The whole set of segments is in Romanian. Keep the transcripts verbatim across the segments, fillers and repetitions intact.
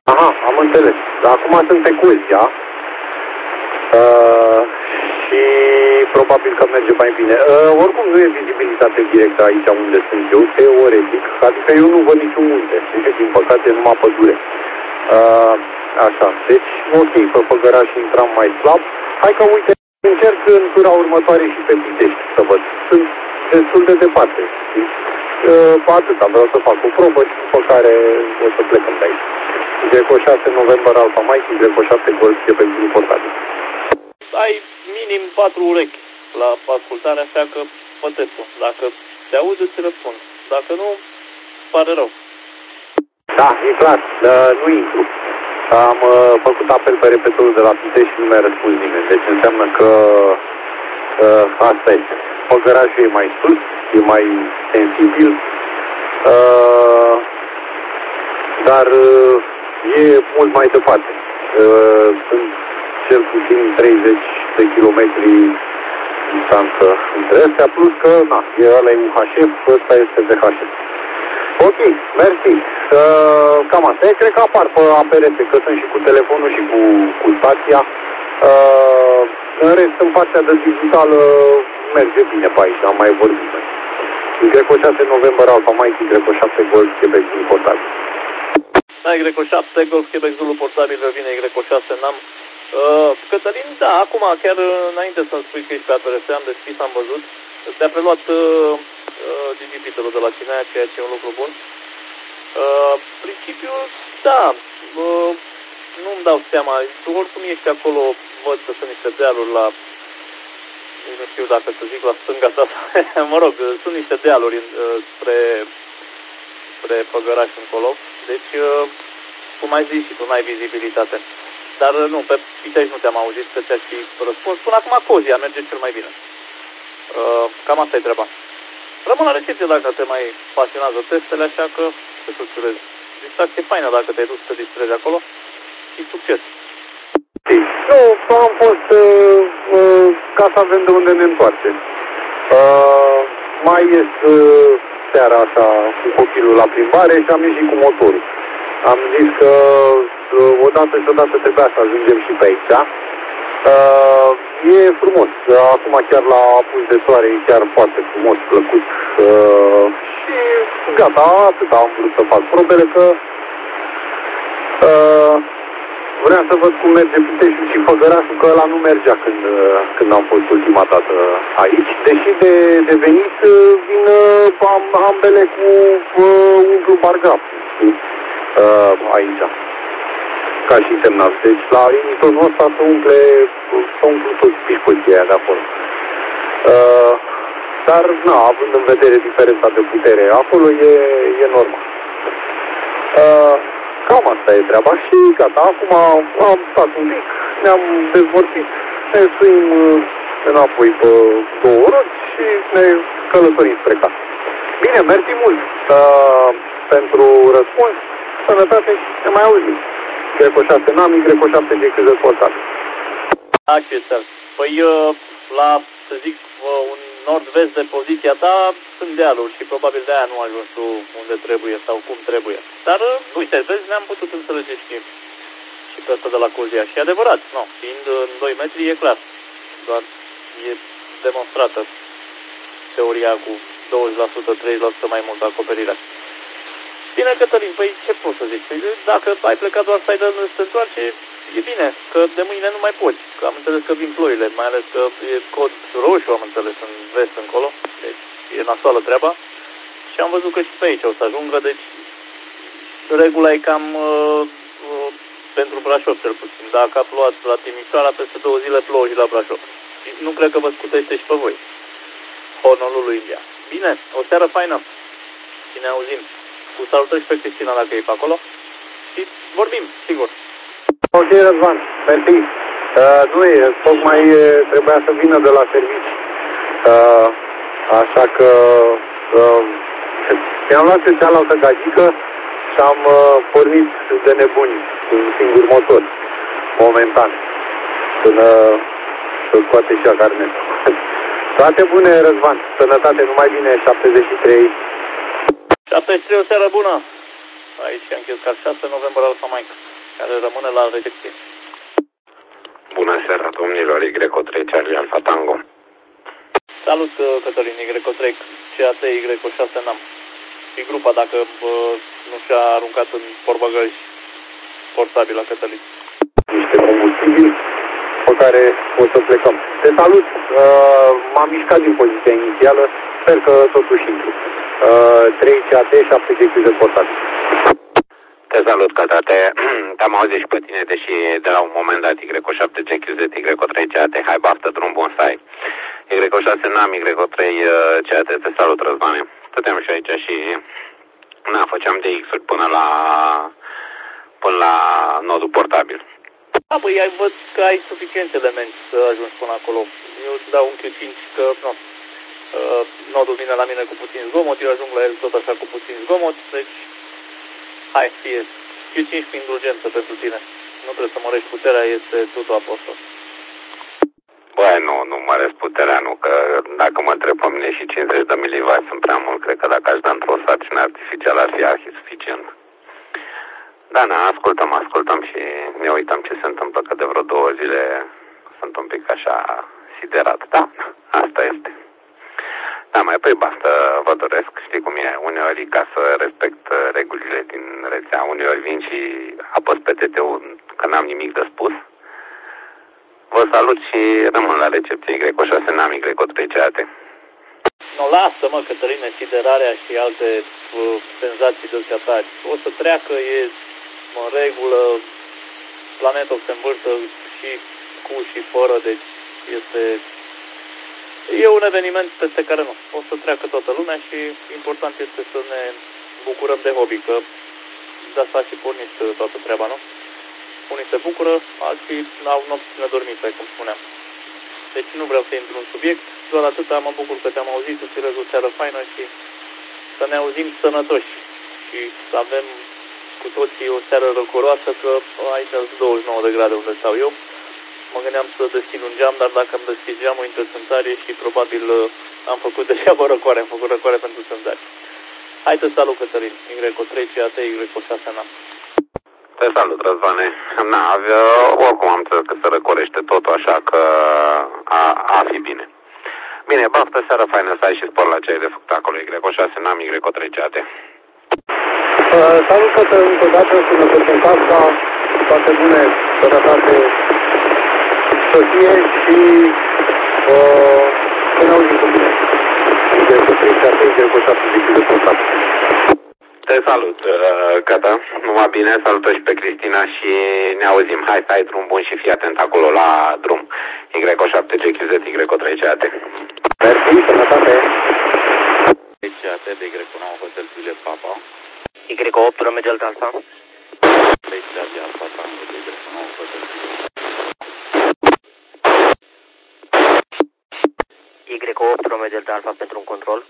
Aha, am înțeles. Dar acum sunt pe Cozia. Uh, și probabil că merge mai bine. Uh, oricum nu e vizibilitate directă aici unde sunt eu, teoretic. Adică eu nu văd niciun munte. Din păcate numai pădure. Uh, așa, deci ok, pe Făgăraș intram mai slab. Hai că uite, încerc în tura următoare și pe Pitești să văd. Sunt destul de departe. Uh, atâta, vreau să fac o probă și după care o să plecăm de aici. Greco șase November Alfa Mike, Greco șapte Golf Quebec Zulu portabil. Ai minim patru urechi la ascultare, așa că păteți-o. Dacă te auzi, îți răspund. Dacă nu, pare rău. Da, e clar, uh, nu intru. Am uh, făcut apel pe repetorul de la Pitești și nu mi-a răspuns nimeni. Deci înseamnă că uh, asta este. Făgărașul e mai sus, e mai sensibil, uh, dar uh, e mult mai departe. Uh, sunt cel puțin treizeci de kilometri distanță între astea, plus că, na, e ăla e U H F, ăsta este V H F. Ok, mersi. Uh, cam asta e, cred că apar pe A P R S, că sunt și cu telefonul și cu, cu stația. Uh, în rest, în partea de digitală merge bine pe aici, am mai vorbit. Greco șase November Alfa Mike, Greco șapte Golf Quebec Zulu portabil. Da, Greco șapte Golf Quebec Zulu portabil, vine Greco șase N A M. Uh, Cătălin, da, acum, chiar înainte să-mi spui că ești pe A P R S, am deschis, am văzut, te-a preluat uh, uh, digipitul de la tine, ceea ce e un lucru bun. Uh, principiul, da, uh, nu-mi dau seama, tu oricum ești acolo, văd că sunt niște dealuri la, nu știu dacă să zic la stânga ta, mă rog, sunt niște dealuri uh, spre, spre Făgăraș încolo, deci, uh, cum ai zis și tu, n-ai vizibilitate. Dar nu, pe Pitești nu te-am auzit, că ți-aș fi răspuns. Până acum Cozia merge cel mai bine. Uh, cam asta e treaba. Rămân la recepție dacă te mai pasionează testele, așa că ce să-ți urez. Distracție faină dacă te-ai dus să te distrezi acolo și succes. Nu, am fost uh, uh, ca să avem de unde ne întoarce. Uh, mai ies uh, seara așa cu copilul la plimbare și am ieșit cu motorul. Am zis că uh, odată și odată trebuia să ajungem și pe aici. Uh, e frumos. Acum chiar la apus de soare e chiar foarte frumos, plăcut. Uh, și gata, atât am vrut să fac probele, că uh, vreau să văd cum merge Piteștiul și Făgărașul, că ăla nu mergea când, când am fost ultima dată aici. Deși de, de venit vin am, ambele cu uh, umplu bargraf uh, aici, ca și semnal. Deci la initonul ăsta se umple, se umplu toți pișcoții aia de acolo. Uh, dar, na, având în vedere diferența de putere, acolo e, e normal. Uh, Cam asta e treaba și gata, acum am stat un pic, ne-am dezmorțit, ne suim înapoi pe două ore și ne călătorim spre casă. Bine, mersi mult uh, pentru răspuns, sănătate și ne mai auzim. Greco șase Nami, Greco șapte G Q Z portabil. Acestea. Păi la, să zic, un nord-vest de poziția ta sunt dealuri și probabil de aia nu ajungi tu unde trebuie sau cum trebuie. Dar, uite, vezi, ne-am putut înțelege și, și pe asta de la Cozia. Și adevărat, nu, fiind în doi metri, e clar. Doar e demonstrată teoria cu douăzeci la sută, treizeci la sută mai mult acoperirea. Bine, Cătălin, păi ce pot să zic? Păi, dacă ai plecat doar să ai de să te întoarce, e bine, că de mâine nu mai poți. Că am înțeles că vin ploile, mai ales că e cod roșu, am înțeles, în vest încolo. Deci e nasoală treaba. Și am văzut că și pe aici o să ajungă, deci regula e cam uh, uh, pentru Brașov, cel puțin. Dacă a plouat la Timișoara, peste două zile plouă și la Brașov. Și nu cred că vă scutește și pe voi. Honolulu, India. Bine, o seară faină. Și ne auzim. Cu salutări și pe Cristina dacă e pe acolo. Și vorbim, sigur. Ok, Răzvan, mersi. Uh, nu e, tocmai trebuia să vină de la servici. Uh, așa că uh, mi-am luat pe cealaltă gagică și am uh, pornit de nebuni cu un singur motor, momentan, până să scoate și a carnet. Toate bune, Răzvan, sănătate, numai bine, șaptezeci și trei. șaptezeci și trei, o seară bună. Aici am închis ca șase November Alfa Mike. care rămâne la recepție. Bună seara, domnilor, Y trei Charlie Alpha Tango. Salut, Cătălin, Y trei C A T Y șase N A M. Și grupa, dacă bă, nu și-a aruncat în portbagaj portabil la Cătălin. Niște combustibil pe care o să plecăm. Te salut, uh, m-am mișcat din poziția inițială, sper că totuși intru. Uh, trei C A T, șapte G Q Z portabil. Te salut, Cătate. Te-am auzit și pe tine, deși de la un moment dat Y șapte G Q Z, Y trei C A T, hai baftă, drum bun, să ai. Y șase N A M, Y trei C A T, te salut, Răzvane. Stăteam și aici și, na, făceam D X-uri până la, până la nodul portabil. Da, băi, ai văd că ai suficient elemente să ajungi până acolo. Eu îți dau un Q cinci că, nu, uh, nodul vine la mine cu puțin zgomot, eu ajung la el tot așa cu puțin zgomot, deci, hai, fie, Q cinci cu indulgență pentru tine. Nu trebuie să mărești puterea, este totul apostol. Băi, nu, nu măresc puterea, nu, că dacă mă întreb pe mine și cincizeci de milivați sunt prea mult, cred că dacă aș da într-o sarcină artificială ar fi arhi suficient. Da, na, ascultăm, ascultăm și ne uităm ce se întâmplă, că de vreo două zile sunt un pic așa siderat. Da, asta este. Da, mai păi basta, vă doresc, știi cum e, uneori ca să respect regulile din rețea, uneori vin și apăs pe T T-ul că n-am nimic de spus. Vă salut și rămân la recepție Y șase N A M, Y trei C A T. Nu, lasă, mă, Cătăline, siderarea și alte uh, senzații de tari. O să treacă, e în regulă, planeta o se învârtă și cu și fără, deci este... E un eveniment peste care nu. O să treacă toată lumea și important este să ne bucurăm de hobby, că de asta și pornit toată treaba, nu? Unii se bucură, alții au nopți nedormite, cum spuneam. Deci nu vreau să intru în subiect, doar atâta mă bucur că te-am auzit, să-ți urez o seară faină și să ne auzim sănătoși și să avem cu toții o seară răcoroasă, că aici sunt douăzeci și nouă de grade unde stau eu. Mă gândeam să deschid un geam, dar dacă îmi deschid geamul, intră țânțarie și probabil am făcut deja răcoare, am făcut răcoare pentru țânțari. Hai te salut, Cătălin, Y trei C A T, Y șase N A M. Te salut, Răzvane. Na, avea, oricum am înțeles că se răcorește totul, așa că a, a fi bine. Bine, baftă, seară faină, să ai și spor la ce ai de făcut acolo, Y șase N A M, Y trei C A T. Uh, salut, Cătălin, încă o dată, sănătate în casa, toate bune, sănătate să fie și uh, să ne auzim cu bine. Y trei C A T, Y șapte G Q Z portabil. Te salut, Cătă, numai bine, salută și pe Cristina și ne auzim. Hai să ai drum bun și fii atent acolo la drum. Y șapte G Q Z, Y trei C A T. Mersi, sănătate. C A T, de Y nouă, Hotel Juliet Papa. Y opt, Romeo Delta Alpha. trei Charlie Alpha Tango, de Y nouă, Hotel Juliet. Y opt, Romeo Delta Alpha pentru un control.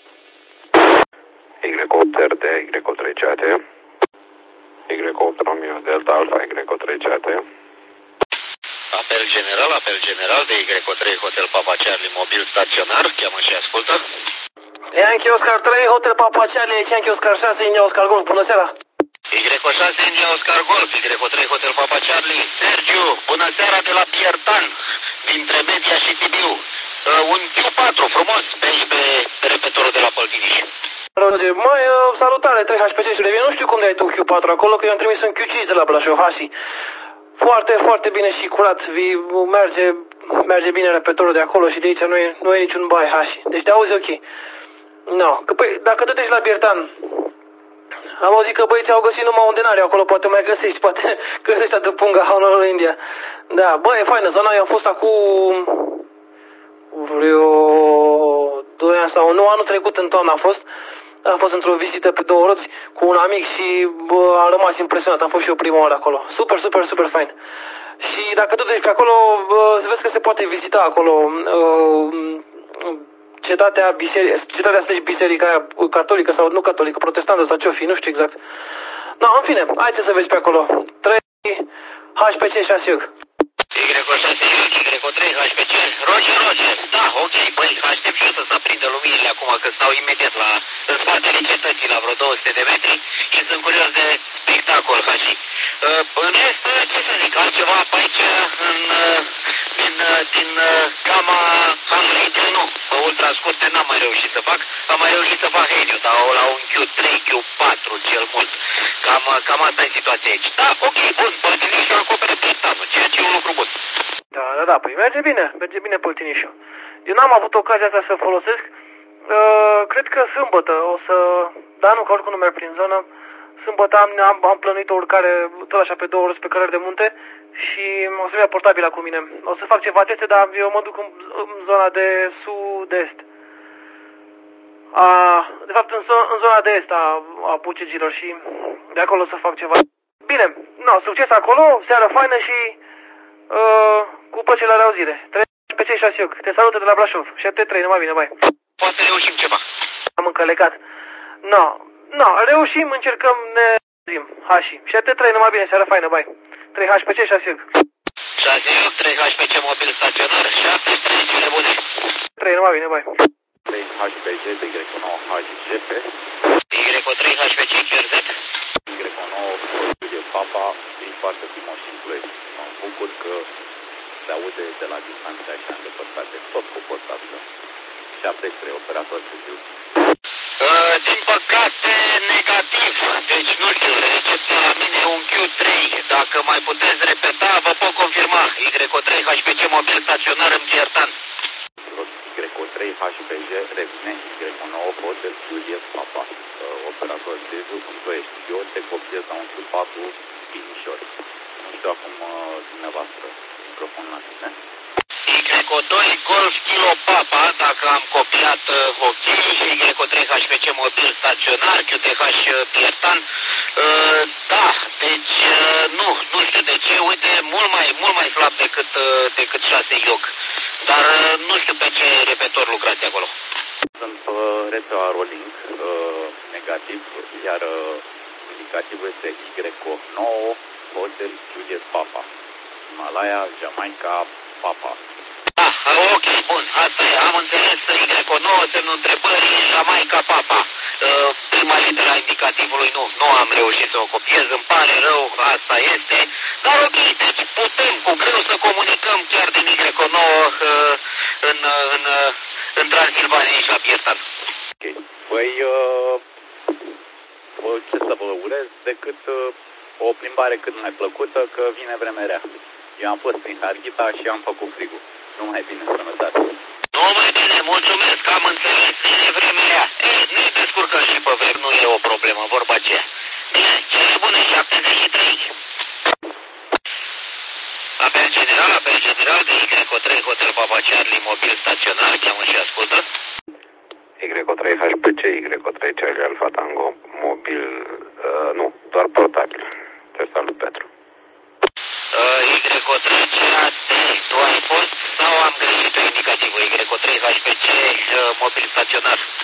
Y opt R D, Y trei C A T. Y opt Romeo Delta Alpha, Y trei C A T. Apel general, apel general de Y trei Hotel Papa Charlie, mobil staționar, cheamă și ascultă. Yankee Oscar trei, Hotel Papa Charlie, Yankee Oscar șase, India Oscar Golf, bună seara! Y șase India Oscar Golf, Y trei Hotel Papa Charlie, Sergiu, bună seara de la Piertan, dintre Media și Sibiu. Uh, un Q patru frumos pe aici pe, pe repetorul de la Păltiniș. Roger, mai uh, salutare, trei H P C și nu știu cum de ai tu Q patru acolo, că eu am trimis un Q cinci de la Brașov, Hasi. Foarte, foarte bine și curat, merge, merge bine repetorul de acolo și de aici nu e, nu e niciun bai, Hasi. Deci te auzi ok. No, că păi, dacă du-te și la Piertan, am auzit că băieții au găsit numai unde n-are acolo, poate mai găsești, poate găsești atât punga Honolulu India. Da, bă, e faină, zona eu am fost acum vreo doi ani sau nu, anul trecut în toamnă am fost. Am fost într-o vizită pe două roți cu un amic și bă, am rămas impresionat, am fost și eu prima oară acolo. Super, super, super fain. Și dacă tu te duci pe acolo, bă, vezi că se poate vizita acolo uh, cetatea, biserica, cetatea asta și biserica aia catolică sau nu catolică, protestantă sau ce-o fi, nu știu exact. No, în fine, haideți să vezi pe acolo. trei H P C șase Iug. Y șase Y trei H P C, Roger, Roger, da, ok, băi, aștept și eu să se aprindă luminile acum, că stau imediat la, în spatele cetății, la vreo două sute de metri și sunt curios de spectacol, Hashi. Uh, în În rest, ce să zic, altceva pe aici, în, din, din gama Hungry, nu, pe ultra scurte n-am mai reușit să fac, am mai reușit să fac Helio, dar la un Q trei, Q patru cel mult, cam, cam asta e situația aici. Da, ok, bun, Păltinișul acopere Pietanul, ceea ce e un lucru bun. Da, da, da, păi merge bine, merge bine Păltinișul. Eu n-am avut ocazia asta să folosesc, uh, cred că sâmbătă o să, da, nu, că oricum nu merg prin zonă, sâmbătă am, am, am plănuit o urcare tot așa pe două roți pe cărări de munte și o să-mi ia portabila cu mine. O să fac ceva teste, dar eu mă duc în, în zona de sud-est. A, de fapt, în, în zona de est a, a Pucegilor și de acolo o să fac ceva. Bine, no, succes acolo, seară faină și uh, cu păcile la reauzire. Treci pe cei șase eu. Te salută de la Brașov. șapte trei, numai bine, bai. Poate reușim ceva. Am încălecat. No. No, reușim, încercăm, ne zim. Hași. șapte trei, numai bine, seara faină, bai. trei H P C, șase U. șase U, trei H P C mobil staționar, șapte trei, cele bune. trei, numai bine, bai. trei H P C, Y nouă H G P. Y trei H P C, chiar Z. Y nouă, Julie Papa, e foarte frumos și Ploiești. Mă bucur că se aude de la distanțe așa îndepărtate, tot cu portabilă. șapte trei, operator Sibiu. Uh, din păcate, negativ. Deci, nu știu, recepția la mine e un Q trei. Dacă mai puteți repeta, vă pot confirma. Y trei H P C mobil staționar în Piertan. Y trei H P G revine Y nouă Hotel Julie Papa. Uh, operator Sibiu în Ploiești. Eu te copiez la un Q patru Pinișor. Nu știu acum uh, dumneavoastră microfonul la tine. Y doi Golf Kilo Papa, dacă am copiat uh, ok, Y trei H P C mobil staționar, Q T H Piertan, uh, da, deci uh, nu, nu știu de ce, uite, mult mai, mult mai slab decât, uh, decât șase I O C, dar uh, nu știu pe ce repetor lucrați acolo. Sunt pe uh, rețeaua Rolling, uh, negativ, iar uh, indicativul este Y nouă Hotel Juliet Papa, Himalaya, Jamaica, Papa. Ah, ok, bun, asta e, am înțeles, Y nouă, semnul întrebării, Jamaica, Papa. Uh, prima litera indicativului nu, nu am reușit să o copiez, îmi pare rău, asta este. Dar ok, deci putem cu greu să comunicăm chiar din Y nouă uh, în, în, uh, în Transilvania și la Piertan. Ok, păi, uh, ce să vă urez decât uh, o plimbare cât mai plăcută, că vine vremea rea. Eu am fost prin Harghita și am făcut frigul. Numai bine, sănătate. Numai bine, mulțumesc, am înțeles, vine vremea rea. Ei, ne descurcăm și pe vreme, nu e o problemă, vorba aceea. Bine, cele bune, șaptezeci și trei. Apel general, apel general de Y trei Hotel Papa Charlie, mobil staționar, cheamă și ascultă. Y trei H P C, Y trei Charlie Alpha Tango, mobil, uh, nu, doar portabil. Te salut, Petru. Y trei C A T, tu ai fost sau am greșit pe indicativul Y trei H P C, uh, mobil staționar?